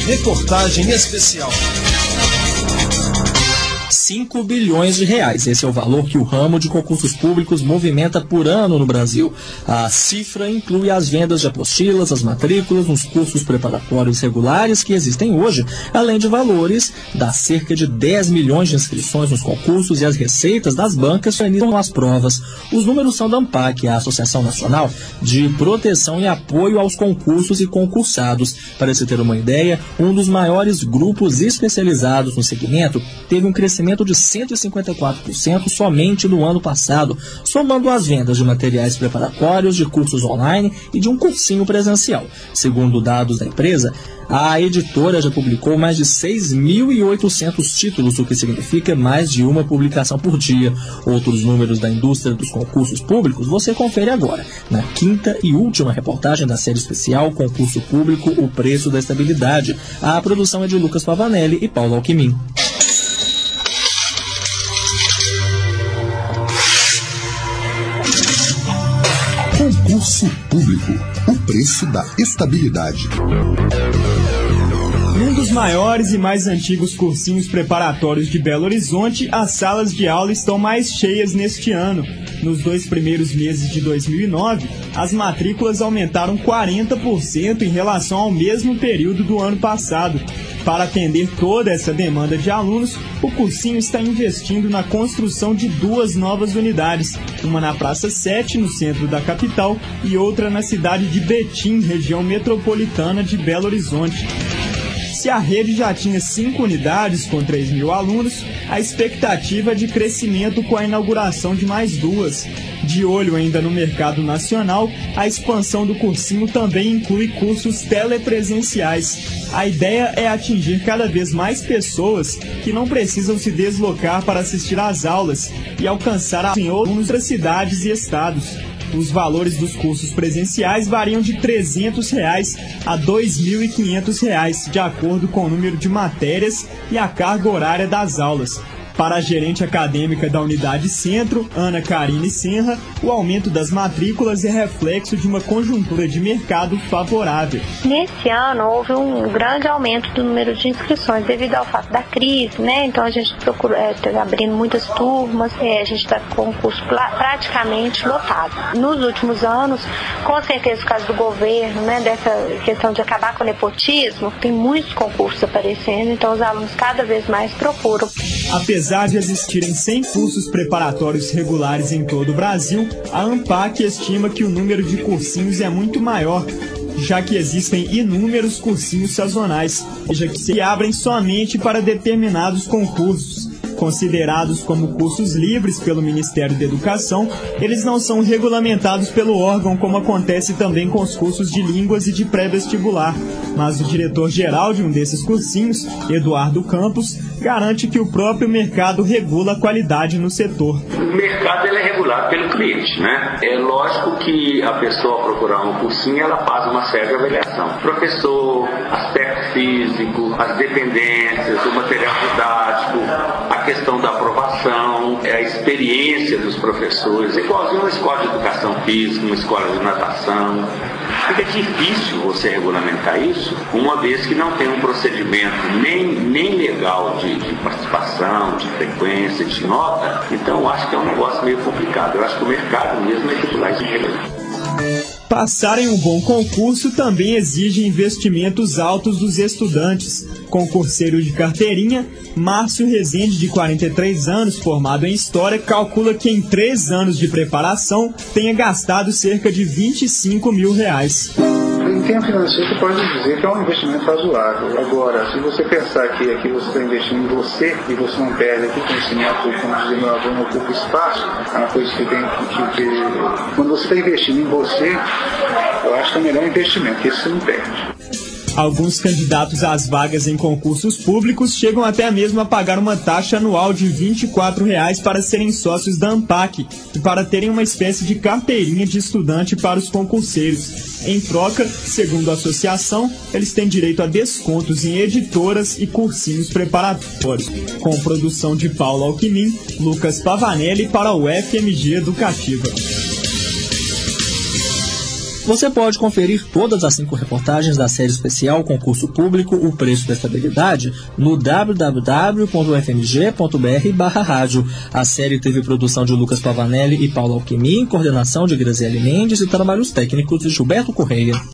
Reportagem especial. 5 bilhões de reais. Esse é o valor que o ramo de concursos públicos movimenta por ano no Brasil. A cifra inclui as vendas de apostilas, as matrículas nos cursos preparatórios regulares que existem hoje, além de valores das cerca de 10 milhões de inscrições nos concursos e as receitas das bancas que organizam as provas. Os números são da ANPAC, a Associação Nacional de Proteção e Apoio aos Concursos e Concursados. Para se ter uma ideia, um dos maiores grupos especializados no segmento teve um crescimento de 154% somente no ano passado, somando as vendas de materiais preparatórios, de cursos online e de um cursinho presencial. Segundo dados da empresa, a editora já publicou mais de 6.800 títulos, o que significa mais de uma publicação por dia. Outros números da indústria dos concursos públicos você confere agora, na quinta e última reportagem da série especial Concurso Público, o Preço da Estabilidade. A produção é de Lucas Pavanelli e Paulo Alquimim. Concurso Público, o preço da estabilidade. Num dos maiores e mais antigos cursinhos preparatórios de Belo Horizonte, as salas de aula estão mais cheias neste ano. Nos 2 primeiros meses de 2009, as matrículas aumentaram 40% em relação ao mesmo período do ano passado. Para atender toda essa demanda de alunos, o cursinho está investindo na construção de 2 novas unidades, uma na Praça 7, no centro da capital, e outra na cidade de Betim, região metropolitana de Belo Horizonte. Se a rede já tinha 5 unidades com 3 mil alunos, a expectativa é de crescimento com a inauguração de mais 2. De olho ainda no mercado nacional, a expansão do cursinho também inclui cursos telepresenciais. A ideia é atingir cada vez mais pessoas que não precisam se deslocar para assistir às aulas e alcançar em outras cidades e estados. Os valores dos cursos presenciais variam de R$ 300 a R$ 2.500, de acordo com o número de matérias e a carga horária das aulas. Para a gerente acadêmica da Unidade Centro, Ana Karine Senra, o aumento das matrículas é reflexo de uma conjuntura de mercado favorável. Nesse ano houve um grande aumento do número de inscrições devido ao fato da crise, né? Então a gente procura abrindo muitas turmas, a gente está com o curso praticamente lotado. Nos últimos anos, com certeza por causa do governo, né, dessa questão de acabar com o nepotismo, tem muitos concursos aparecendo, então os alunos cada vez mais procuram. Apesar de existirem 100 cursos preparatórios regulares em todo o Brasil, a ANPAC estima que o número de cursinhos é muito maior, já que existem inúmeros cursinhos sazonais, que se abrem somente para determinados concursos. Considerados como cursos livres pelo Ministério da Educação, eles não são regulamentados pelo órgão, como acontece também com os cursos de línguas e de pré-vestibular. Mas o diretor-geral de um desses cursinhos, Eduardo Campos, garante que o próprio mercado regula a qualidade no setor. O mercado ele é regulado pelo cliente, né? É lógico que a pessoa procurar um cursinho, ela faz uma certa avaliação. Professor, aspecto físico, as dependências, o material didático, a questão da aprovação, a experiência dos professores, igualzinho uma escola de educação física, uma escola de natação. Fica difícil você regulamentar isso, uma vez que não tem um procedimento nem legal de participação, de frequência, de nota. Então eu acho que é um negócio meio complicado. Eu acho que o mercado mesmo é titular de regulamento. Passar em um bom concurso também exige investimentos altos dos estudantes. Concurseiro de carteirinha, Márcio Rezende, de 43 anos, formado em História, calcula que em 3 anos de preparação tenha gastado cerca de R$ 25 mil. Em termos financeiros, você pode dizer que é um investimento razoável. Agora, se você pensar que aqui você está investindo em você e você não perde aqui conhecimento, como dizer meu avô, não ocupa espaço, é uma coisa que tem que... Quando você está investindo em você, eu acho que é o melhor investimento, porque isso você não perde. Alguns candidatos às vagas em concursos públicos chegam até mesmo a pagar uma taxa anual de R$ 24 para serem sócios da ANPAC e para terem uma espécie de carteirinha de estudante para os concurseiros. Em troca, segundo a associação, eles têm direito a descontos em editoras e cursinhos preparatórios. Com produção de Paulo Alquimim, Lucas Pavanelli para o FMG Educativa. Você pode conferir todas as 5 reportagens da série especial Concurso Público, o Preço da Estabilidade, no www.ufmg.br/rádio. A série teve produção de Lucas Pavanelli e Paulo Alquimim, coordenação de Graziele Mendes e trabalhos técnicos de Gilberto Correia.